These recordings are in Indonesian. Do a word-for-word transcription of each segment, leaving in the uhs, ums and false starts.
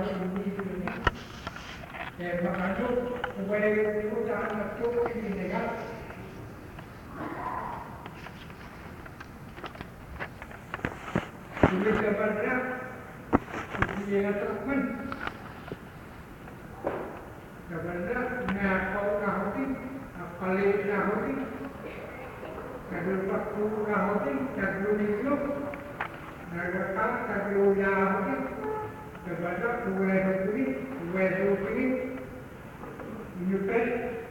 sini sini. Dan makanya supaya itu jangan masuk ini dengan ini sebenarnya ini yang terkmen. Sebenarnya ngakau ngahoti, apalagi ngahoti, kadul waktu ngahoti, kadul itu, nagakal kadul ngahoti, sebenarnya dua hari dua hari menyukai.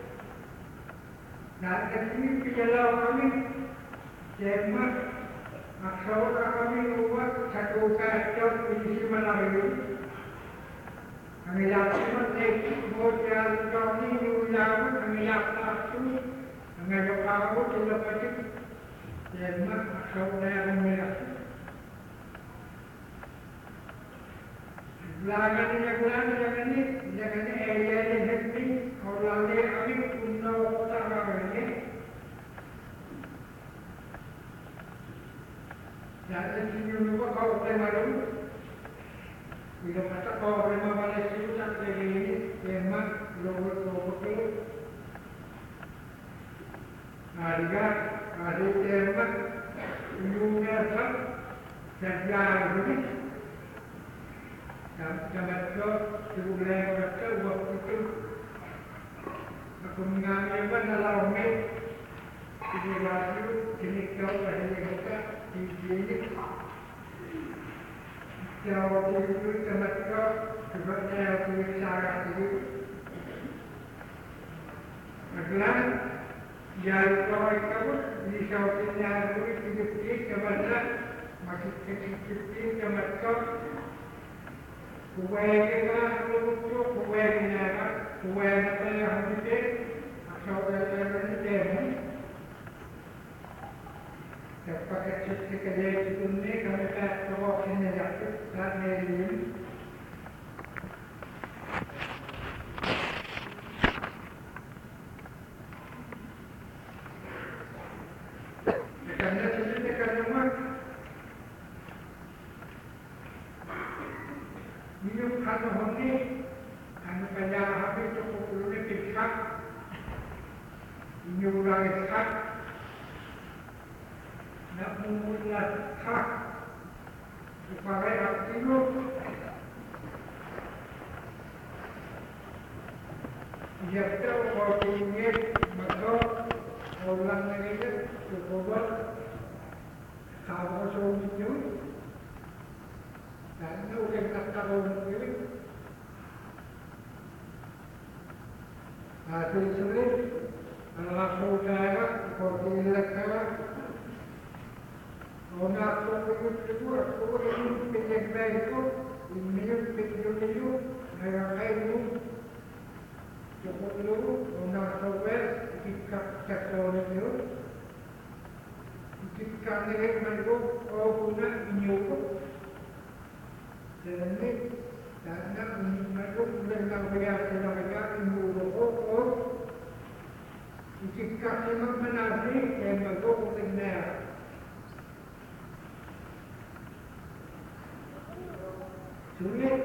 Nah, ini pijalau kami, jemaah, aksara kami buat satu kacau isi Melayu. Kami lakukan ekip modal kami diulang, kami lakukan itu, kami lakukan itu lepas itu, jemaah aksara yang melakukan. Lagan ini, lagan lagan ini, lagan ini area ini ini, orang ini kami punya utara ini. Jadi sini juga kau boleh bila kata kau boleh balik situ sampai ini, memang logos logos itu. Harga hari memang universal sejarah ini. Jabat kau sebulan berapa waktu itu aku mengambil dalam mes di radio jenis kau ada juga di sini jauh itu jabat kau sebabnya aku bicara itu adalah jauh kau itu di sautnya aku itu di jabatnya masih kecil-kecil jabat kau kuai kita untuk kuai kita, kuai apa yang kita asal dari demo. Dapat kecil kerja itu ni kami tak tahu ini jatuh dan ini. Kerana sesuatu kerana minum kata honi, anu kaya habis cukup dulu tiksak, minum lagi sak, nak mengurus sak, supaya aktif. Ia tahu kalau ini betul, orang negara cukup sahaja itu. Dan itu yang tak tahu sendiri. Hasil sulit adalah saudara seperti lekara. Orang itu itu orang itu penyakit itu ini penyakit itu mereka itu cukup dulu orang saudara jika cakap itu jika mereka itu orang punya menyuruh dan ini karena menurut mereka berjaya mereka menurut orang jika memang menari dan menurut mereka sulit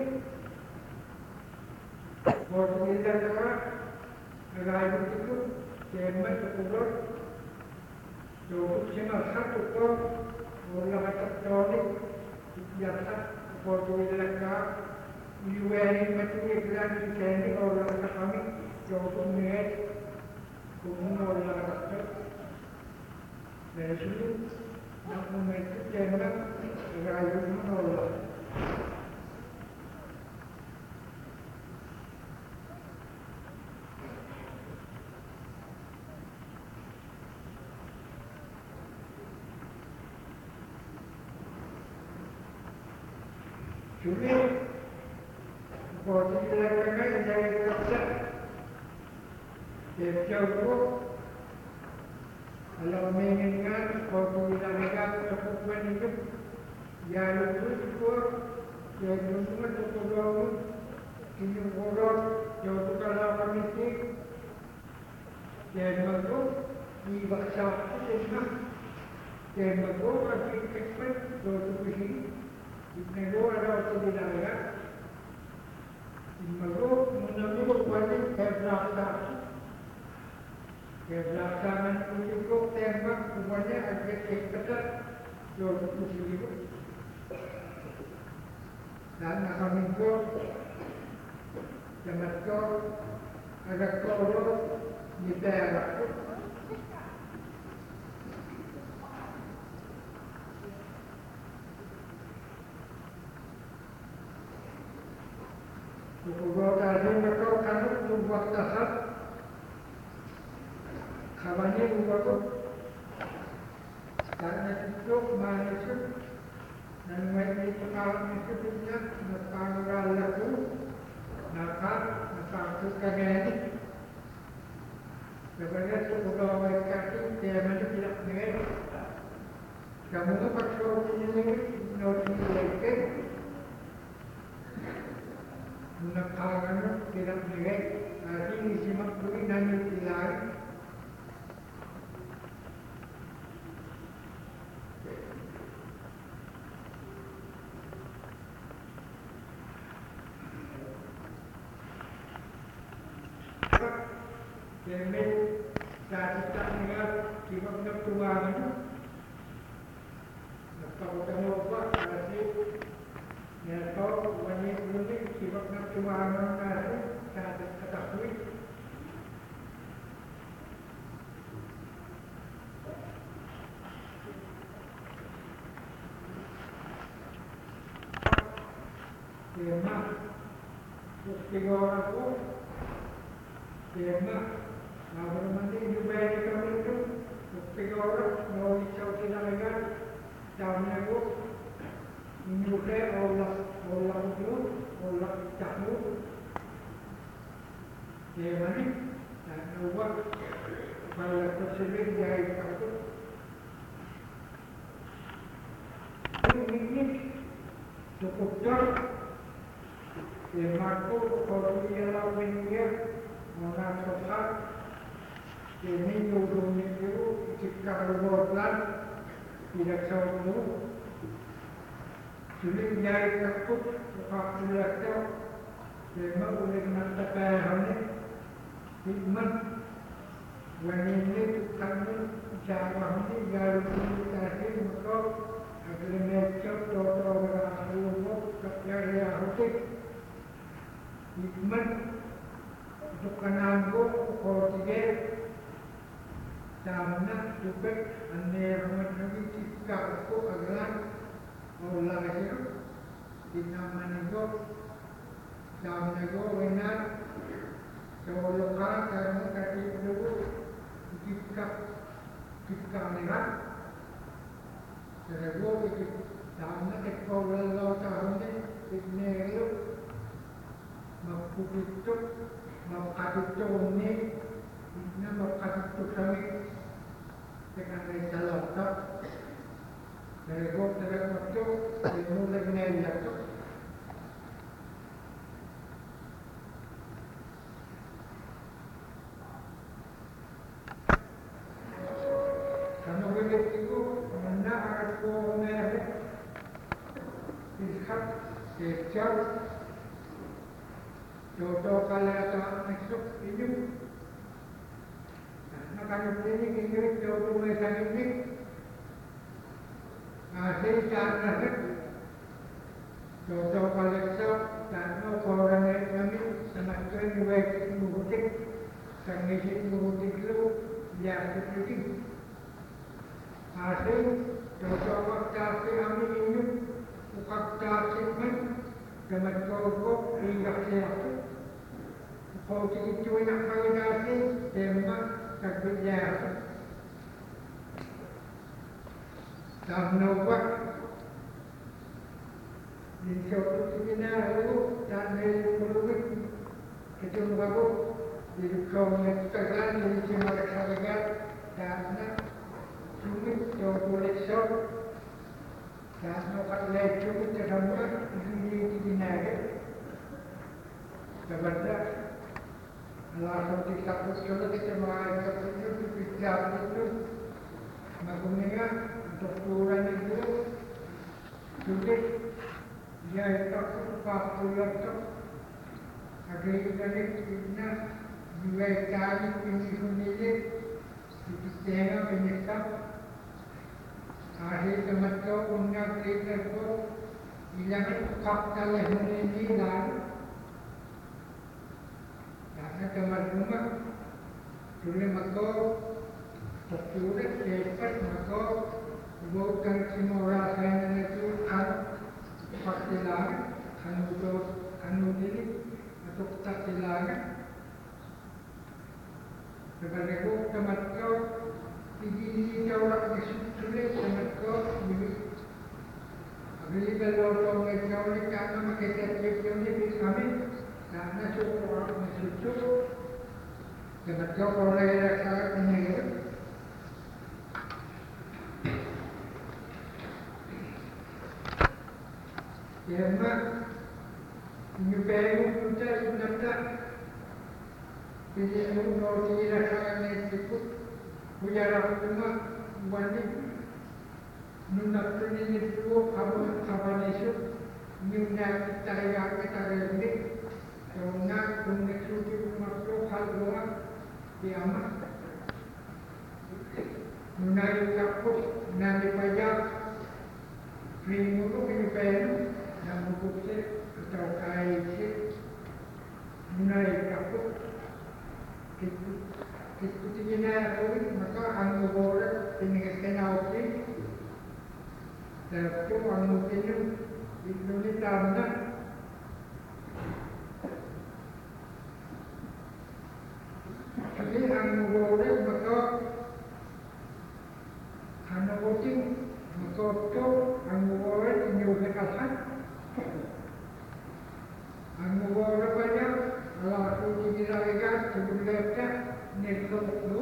kalau kita cakap negara itu jembat terkurut cukup cuma satu kok orang macam teroris biasa kalau mereka diulangi macam iklan di sini orang kami cukup melihat kumpulan orang rakyat dari sini nak memiliki jembat negara orang. Sulit, kalau dilakukan dari kerja, jauh kalau mengingat kalau dilakukan kebutuhan hidup, yang itu syukur, yang itu syukur, ini boros, jauh kalau kami yang itu dibaksa itu, yang itu masih cepat, jauh begini. Negara ada waktu di daerah, Menurut menurut wajib keberatan keberatan untuk tembak semuanya agak ketat dua puluh ribu dan akan muncul jemaah agak korup di daerah. Buku tadi mereka kan membuat tahap kawannya buku karena itu manusia dan mereka pengalaman hidupnya bertanggal lalu nakal nakal kekayaan sebenarnya sudah mereka itu dia mana tidak mengerti kamu tu pasal ini noti lagi nakal tidak mengerti hari ini simak beri nanya tilai Demi dari tanggal tiga puluh dua itu, kalau kamu buat nanti, ya tahu wanita ini tiga puluh dua nanti saya ketahui. Tema, tiga orang itu, tema. Nah, bermandi juga yang kami itu, tiga orang, mau dicau tidak legal, tahunnya itu, ini bukan Allah, Allah itu, Allah tahu, dia mana, dan buat kalau tersebut dari itu, ini cukup jauh, dia mampu kalau dia lawan dia, orang sesat. Ini ujung itu jika berbuat tidak selalu sulit jari takut waktu itu memang boleh mengatakan hikmat wanita kami cara ini garis tadi untuk agar mereka dokter berasal kerja hati hikmat untuk kenangku kalau tidak Karena juga aneroman lagi jika aku adalah Allah itu di nama nego, nama nego benar. Kalau kalau karena kaki dulu jika jika merah, jadi gua itu nama ekor lalu tahunnya ini itu mampu itu mampu itu ini nama mampu kami dengan salah tak dari gua dari waktu dimulai dari waktu karena begitu mana aku merah lihat sejak jodoh kalian masuk ini Kalau ini kita jodoh mereka ini, hasil cara jodoh kolektor dan orang kami semakin baik mengutik, kami mengutik itu yang seperti hasil jodoh waktu kami ini waktu segmen dengan kelompok hingga siapa, kalau itu yang kami kasih tembak kerja karena waktu di suatu seminar itu dan dari pelukis itu bagus di kaum yang terkenal di Cina Malaysia karena sulit suatu lektor dan dapat lektor terhambat di seminar sebentar lalu kita bersama kita mengajar itu bicara itu menggunakan untuk turun itu sulit dia itu populer itu agreegale na diversitari pinihunili sistema penyekap akhir kematko undang kriterko ilangan fakta lehunili lalu karena kematuma tulis mako tertulis dapat mako bukan semua orang itu kan fakta lalu kan betul kan ini atau tak silakan kepada ko kematko ini jawab disulit kematko ini abis kalau orang jawab ni karena makita jawab ni kami karena cukup orang masuk kematko orang yang sangat ini Yama nyuperu kita sebenarnya Jadi kalau tidak sangat cukup punya rumah wani nuna ini itu kamu kapan esok nuna kita yang kita ini karena punya cukup makro hal doa diamat nuna yang kapuk nanti pajak primuku ini peru yang buku se atau kai se nuna yang kapuk Ketika maka anu boleh tinggalkan awak dan itu anu ini Indonesia mana jadi anu boleh maka anu boleh maka itu anu boleh menyukai anu boleh banyak kalau aku dikirakan sebelumnya nekok itu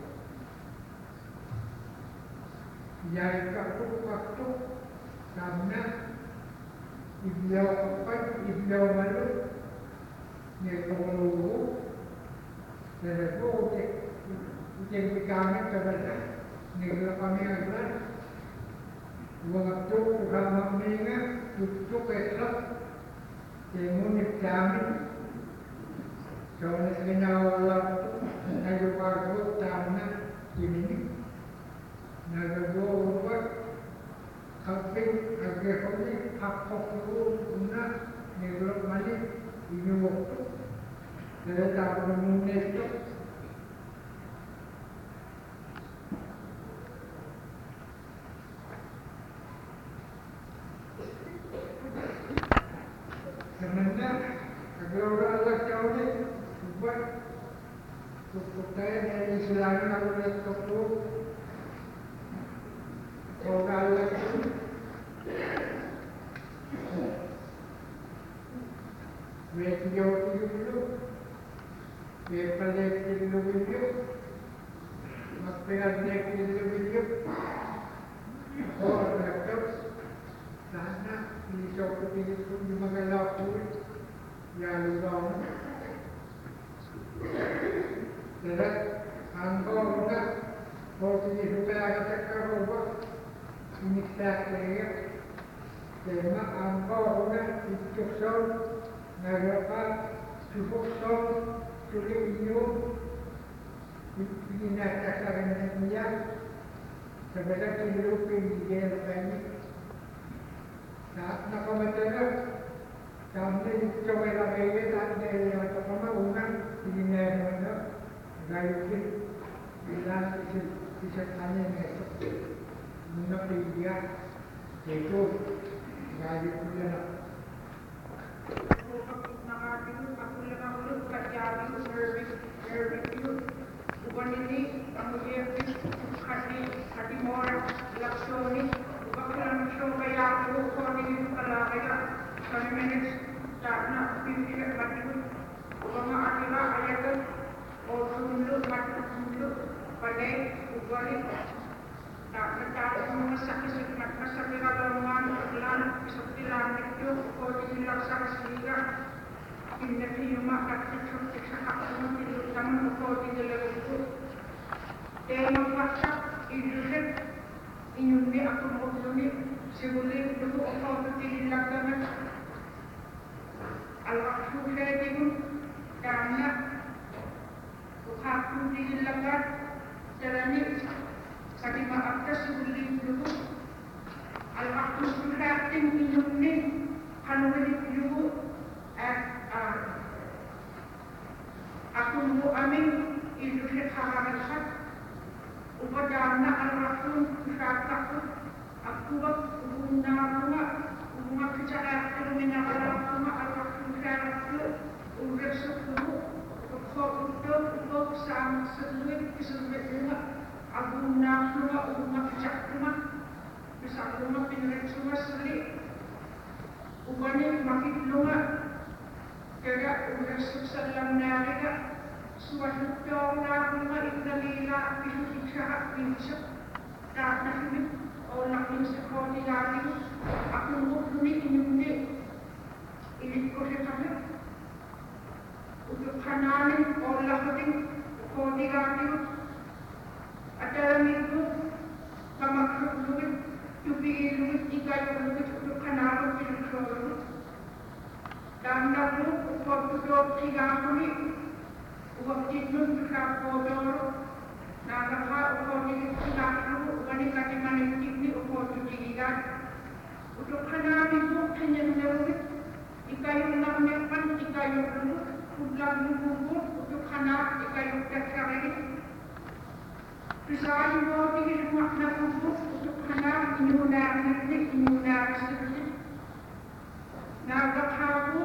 jadi aku waktu karena iblau apa iblau malu nekok itu dan aku udah udah pegangan kepada nekok kami ada waktu kami mengingat untuk esok yang jamin Soalnya kenal nagabago tanah ini, nagabago apa? Kapit agak kami apa perlu guna negara mana ini waktu dari tahun itu. Sebenarnya agar orang Allah tahu ni. Buat Kutaya dari Islam aku lihat toko Orang lagi Video dulu Daripada dulu video Maksudnya dulu video Orang laptop Sana Ini sokot ini pun di Magalau Ya lupa Jadi, angkau nak posisi supaya kita berubah ini saya Jadi, angkau nak cukup sol, nagapa cukup sol, sulit ini, ini nak cakap dia, sebenarnya hidup ini dia begini. Saat nak komentar, kami coba lagi tak ada yang terkena uang. Ini mana gaya itu bila bisa tanya ni mana dia itu gaya itu nak. Nak itu aku lepas itu kerja itu service service itu bukan ini kamu dia hati hati mora laksoni bukan show kaya aku kau ini kalau kaya kami manage karena pilih lagi Orang akhirat ayat itu orang mulut mati mulut pada ubalik tak mencari memasak sesuatu masak di dalam rumah pelan seperti langit itu kau dilaksanakan sehingga ini firman kata cukup sangat semua itu sama kau di dalam itu tema fakta itu ini aku mau ini sebelum itu kau tidak dilaksanakan al-akhir itu aku dilakukan jalani kami maafkan sebelum dulu al-waktu berarti minum ni kalau dulu aku mau amin itu sekarang sahaja upacara al-waktu berarti aku guna guna guna bicara terminal al-waktu al-waktu berarti udah sepuluh untuk untuk sang seluruh keseluruhan aku nak rumah rumah kecak rumah besar rumah pindah rumah selik umumnya makin rumah kerja udah sukses dalam negara suatu orang rumah itu lila itu ikhlas itu tak nak ini orang ini sekolah lagi aku mau ini ini ini kosong untuk kananin orang ini kodi lagi ada minggu kamak luwit tubi luwit ikai luwit untuk kananin itu kodi dan lalu waktu itu tiga kali waktu itu kita kodor naga waktu itu tiga kali wanita dengan ini waktu tiga untuk kananin itu hanya luwit ikai namanya kan ikai luwit ulang bubur untuk anak ikai dasar ini. Misalnya mau tinggal makna bubur untuk anak imunar ini imunar seperti. Naga kamu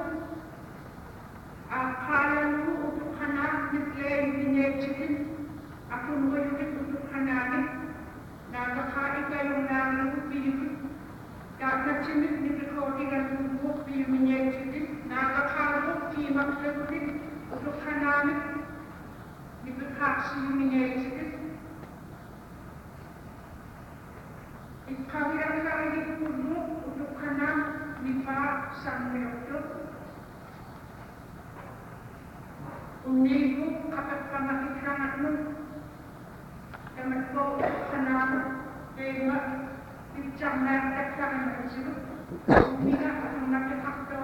akalan untuk anak diklaim genetik. Aku mau untuk anak ini. Naga kau ikai imunar lebih. Karena jenis diperkodikan bubur di genetik. Naga kamu kimak lebih untuk anak diberkasi genetik. Kami akan lagi dulu untuk anak nipa sampai itu. Unibu akan panas sangat nun. Dengan kau anak tema dicamlah dekat tersebut. Ini akan nanti aktor.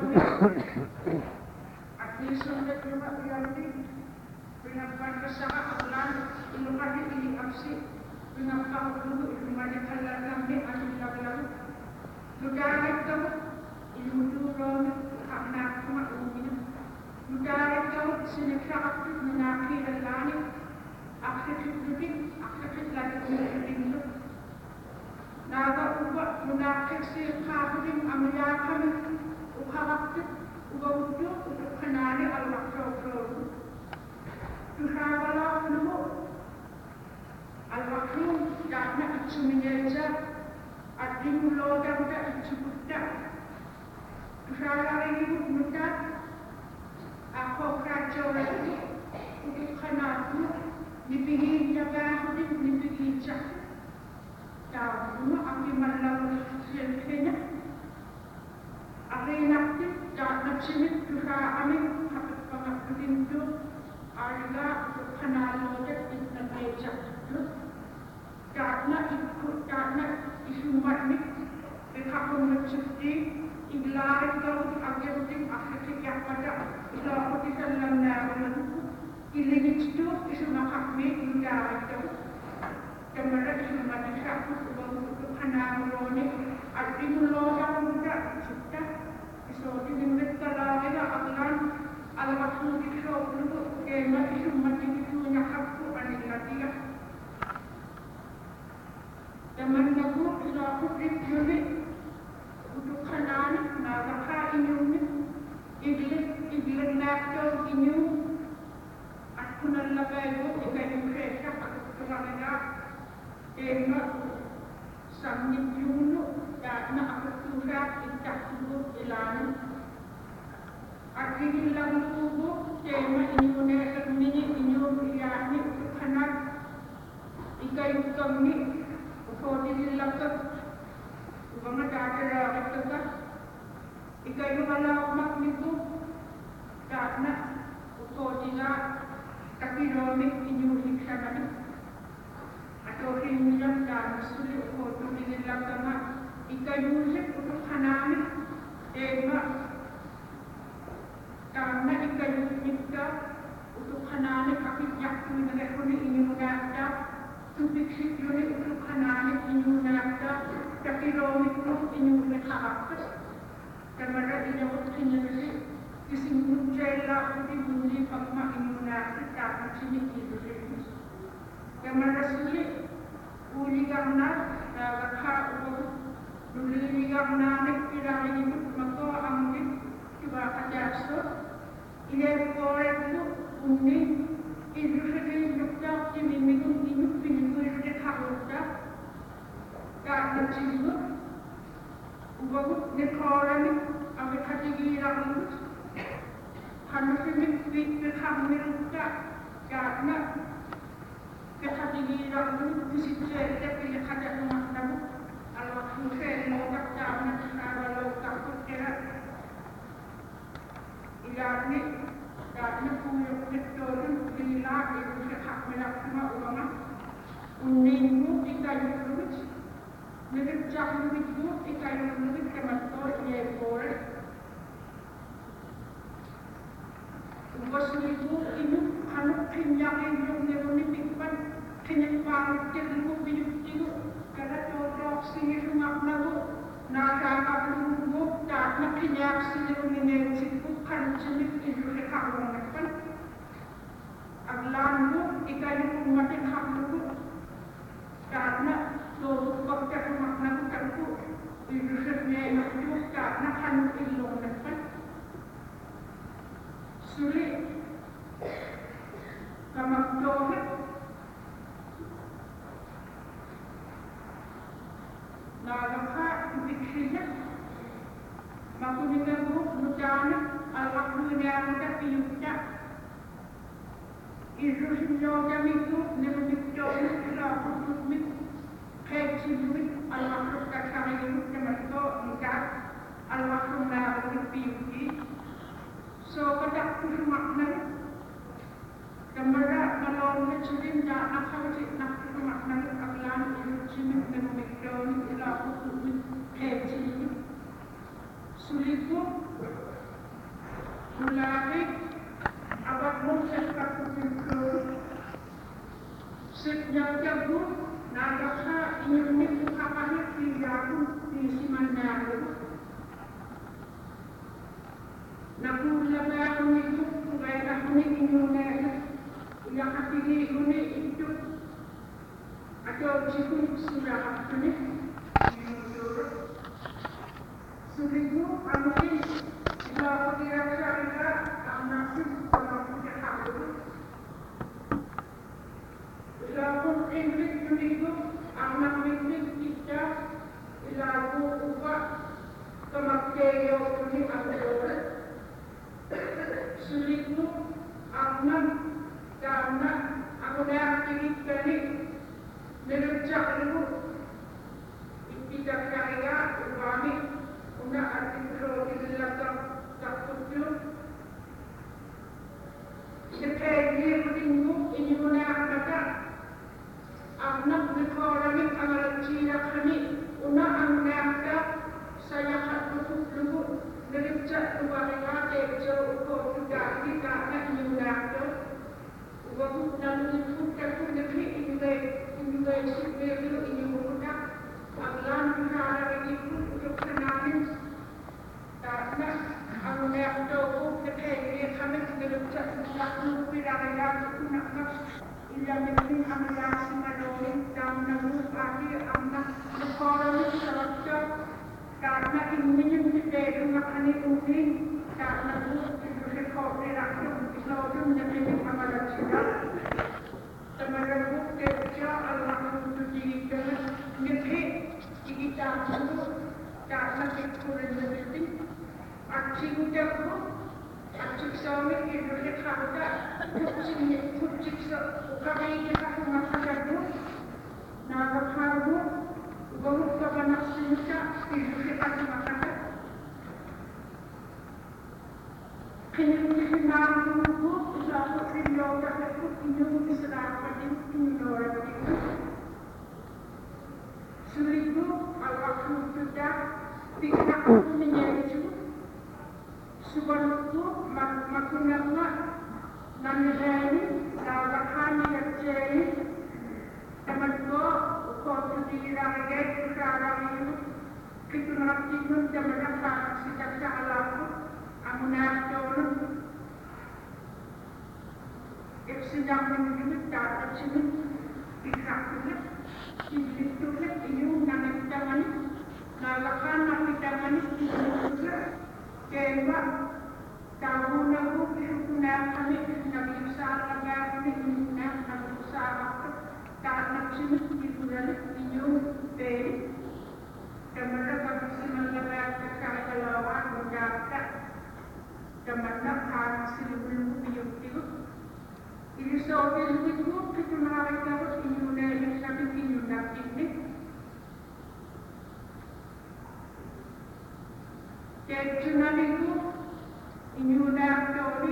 Arti sudah cuma realiti. Pengakuan kesalahan ulang iluman ini aksi. Pengakuan dulu iluman kalau kami akan lalu. Sudah itu ilmu turun karena cuma umumnya. Sudah itu senekat aktif menaki dan aktif itu aktif lagi itu. Naga ubah menakik si kaburin amriakan ukharaktif ubah wujud untuk kenali al-waktu Tuhawalah dulu al-waktu karena itu menyeja adil loga udah itu budak Tuhawalah ibu muda aku kerja lagi untuk kenali dipilih jaga hudin dipilih jaga Tahu aku malam selesainya. Aku nakti tak nafsu juga kami harus pengakuan itu ada kenal lojek Indonesia itu karena ikut karena isu marmit mereka mencuci iglar itu agar tim akhir yang pada ilah kita dalam nama ini itu isu makhluk juga itu kemudian isu manusia untuk anak roni artinya loga muda kita isu ini mereka lagi akan ala waktu itu untuk kemudian isu macam itu nyakap anak lagi teman aku isu aku pribadi untuk anak naga ini iglis iglis nakal ini aku nalagai itu kayak mereka aku kerana Emak sambil dulu dan nak berturak tidak dulu ilan. Akhirnya dalam tubuh emak ini menaikkan ini ini ia ini kanan ikai kami kau dilakukan bagaimana cara kita ikai mana mak itu karena kau tidak tapi romik ini hikmah atau hilang dan sulit untuk dilakukan ikai musik untuk anak emak karena ikai musik untuk anak kaki jatuh ngekuni inyunakta, tubiksik yuni utuk hanani inyunakta, takiromikru inyunakta, kamara inyawat kinyasi, ising mujayla kuti bundi pagma inyunakta, tapos sinikido rin. Kamara suli, uligang na, nakakha ubag, nuligang namin kailangan ito, magto ang din, iba kajasto, ileporet mo, unin, idrusatin yukta, kinimigong inuk, pinigulit at hakukta, kakot sinimot, ubagot, nekoramit, ang ikatigilang mo, hanusimit, pinaghamirukta, kakna, ikatigilang mo, kisitsete, pinagkatanumak na mo, alwak susen, lokak na sinabalaw kakot kera, ilarni, kakna puyok nitorin, pinilak, itu sekak melakma ulama, uninmu, ikayuk lumit, niripjak lumit mo, ikayuk lumit, kemator, iepore, ubos limu, inu, hanuk kinyakin yung nirunipikpan, kinyagpangit kilimu, binuktimu, kada todok sini sumak nabu, nakakapulong mo, kakna kinyak sini ruminensit mo, kan sini ilu sekakong nakpan, aglan mo, ikayuk umatin haklubu, kakna todok bakta sumak nabu kanku, ilu seknenak mo, kakna kanuk ilong nakpan, sulit, kamakdohet, nalakha ibiksina, makuninabu, nudana, alaklunyarita piyukta, irusinyogamito, nirumikdono, ilakututmik, khetsilumik, alaklukasangilumik, namato, ikat, alaklunarumik piyukti, so kadak kusumaknan, kamara malon kecilin da nakawajik nakkusumaknan, aglan irusinit nirumikdono, ilakututmik, khetsilumik, sulitu, mulai abad mungkin kakutinku, sejauh jauh, nagakha inyunit kapalit tiyaku di simanyaru, nakulabayan itu, kaya kami inyunit, yang hati ini itu, atau jikun sudah kami inyunit, sulitu, kami Kalau kira-kira karena kalau punya hak itu, kalau Inggris itu anak Inggris kita, lalu ubah kemakaian ini ada sulitu anak karena aku dah kiri kali menerjak itu tidak kaya ubahnya una artikel dilakar takutnya sekali beringu ini mana kata anak berkorban kamar cina kami una anggap saya harus dulu nericak keluarga jauh kau sudah kita nak ini mana waktu nanti kita pun negeri ini ini ini ini muda aglan cara itu untuk kenalin karena ang merdo ko kaya kami nilagsak sa pinakaya ko na ilamin ang lasi malawin dam na mupati ang nakoran sa laksa karena ingin dito na kaniunin karena ito ko nilaksa islawin na kanyang kamalagsila tamarabot kaya Allah mentujikan negeri kita semua karena kekurangan rezeki aksi ucapku, aksi suami itu lekharga, kucing kucing kami kita mengajar tu, naga harbu, baru kita nak sinca itu kita mengajar. Kini kita nak menunggu, satu video tertentu ini sedang pada video itu. Sulitu, al-waktu sudah tidak menjadi Subhanallah, makunama, nangyayari, lalakhan, Narigay ko sa araw kitunatimun sa manapang sikat sa alapo ang naton if sedang menimita at sinun ikakulip sinilitulit iyong nanagtangan nalakan nakitangan sinilitulit kaya tahu na ko na kami nag-iusara nga kami na nag-usara ko kahit nagsinilitulit iyong peri Kamana kami simanlabat sa kakalawan ng data. Kamana kami silubulong piyok-piyok. Ilisawin mo, kitunawin ka ko, inyuna yung sabi, inyuna pinik. Kaya tsunami ko, inyuna tori.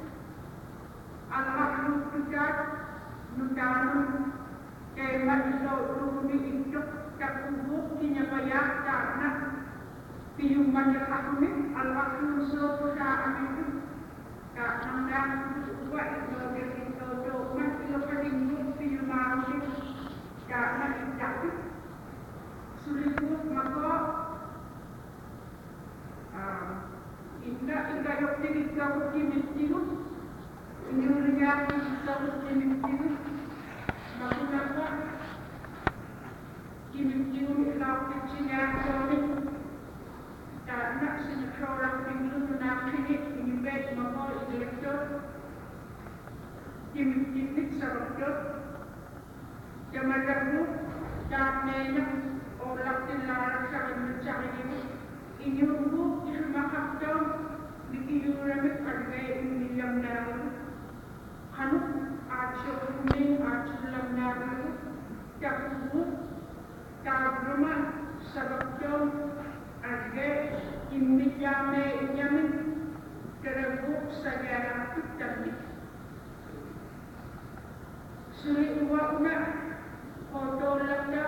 Allah lutukat, nutanong, kaya matilaw lumi itok. Kakubuk kinyapayak karena piyuman yang aku ni al-wakil suatu saat itu karena dan buat itu itu dokumen itu penting piyuman ini karena itu sulit maka indah indah yang kita bukti mestiru ini ulian kita bukti mestiru maka maka Kim-kim laupit sinyatori karena sinyatorang tinggal menakini inibet mako direktur kim-kim sarokyo jamadamu damenya orang tilara sa mencari ini inyubu ismakakto dikiyuramit argay umiyam naru hanuk acho uming acho lang naru kakubu Kabruma sababjom adge imijame inyamin kerebuk sagara tutami suri uwa una foto lagda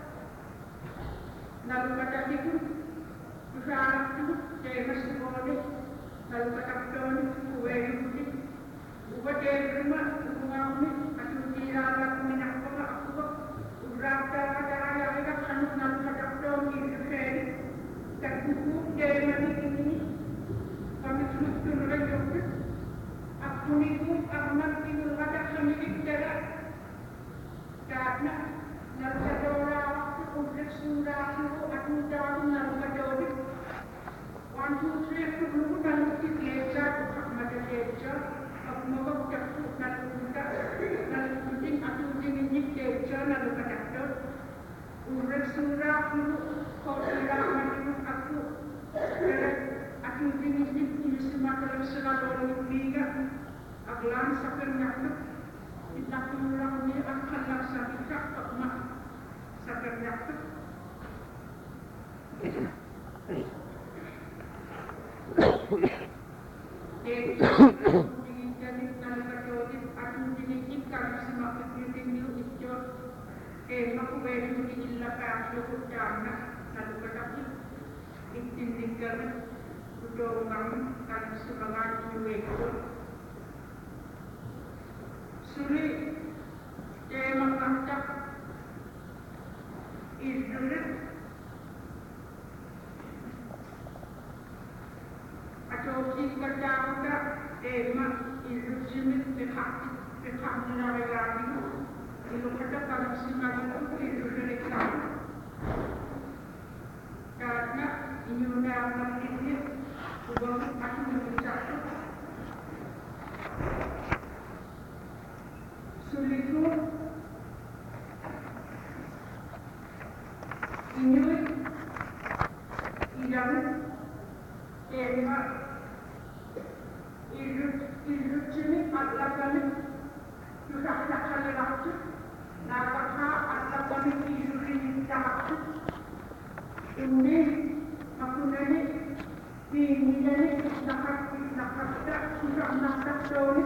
nalukatatiku kusaratu temas kone nalukatakton kuweri kuti uwa tebruma uwa uni atu tirala minakoma akuwa urata daraya Kanuk nalu kadang-kadang ini kiri, dan buku dari mana ini, kami terus turun juga. Aku ni pun amat tinggal ada kami kita, karena nalu kadang-kadang aku komplit surah itu aku tahu nalu kadang-kadang. One two three aku belum nalu kita aku macam kita, aku mau cakap nalu kita, nalu penting aku ingin kita nalu kadang-kadang. Urut surah itu kau tidak menurut aku. Aku ingin ini semua dalam segala liga. Aglan sakit nyata. Kita pulang ni akan laksanakan tak mak sakit nyata. Jadi jadi kalau kau aku ingin kita semua penting itu. Eh, aku beri ni illa pasu kutana lalu ketaki intindikan kudongan kan semangat juweko suri eh mengangkat izdulit atau jika jauh eh mak izdulit berhati berhati naregani Ilu kata kalau simak itu itu dari kamu, karena ini undang-undang ini ubah aku mengucapkan sulitu ini idam tema ilu ilu sini adalah kami sudah tak kali waktu. Nakaka atau kami isu tak ini aku nani ini nani nakak nakak tak sudah nakak tahu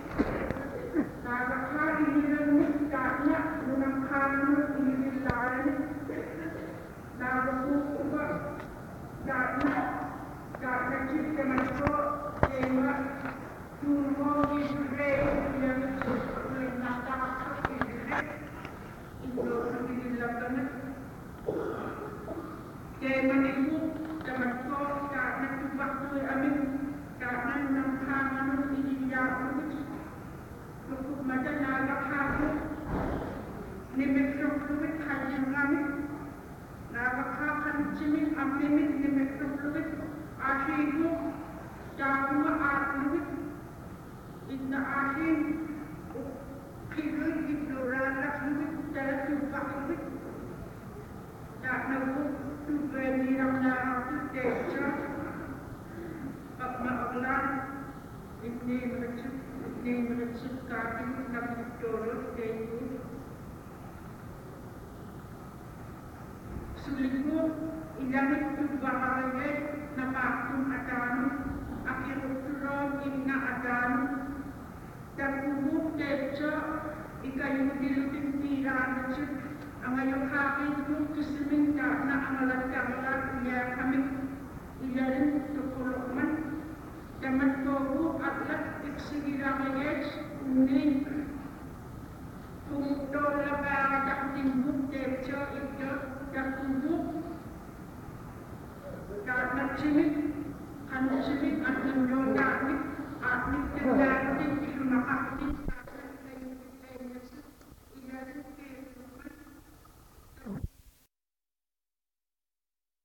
nakaka ini nani karena menangkan ini lain nakaku ubah karena karena kita masuk tema turmo isu yang boleh nakak kami. Nakakakansimin ang limit ni Metrolubit. Asigo, Jaguma Arlubit. Igna asin, Kigoy, Ignoralak Lubit, Talatupak Lubit. Tak nabuk, Tugay nirang narang Techa. Pag maaglan, hindi meretsip, hindi meretsip kating na Victorio, Techo. Sulit mo, ilamit tugbakagay na paktong atano, akirutulong ina atano, tagubuk Techa, ikayong dilutin tira na ang ngayong hakin kong kusiminta na ang alat-alat niya kami ilalim tukulokman. Daman togo atlat iksigilangayet unin. Kung dola ba taktimbuk Techa ito takubuk. Karena cimik, kan cimik at nindong gamit at nindong gamit isunakakit.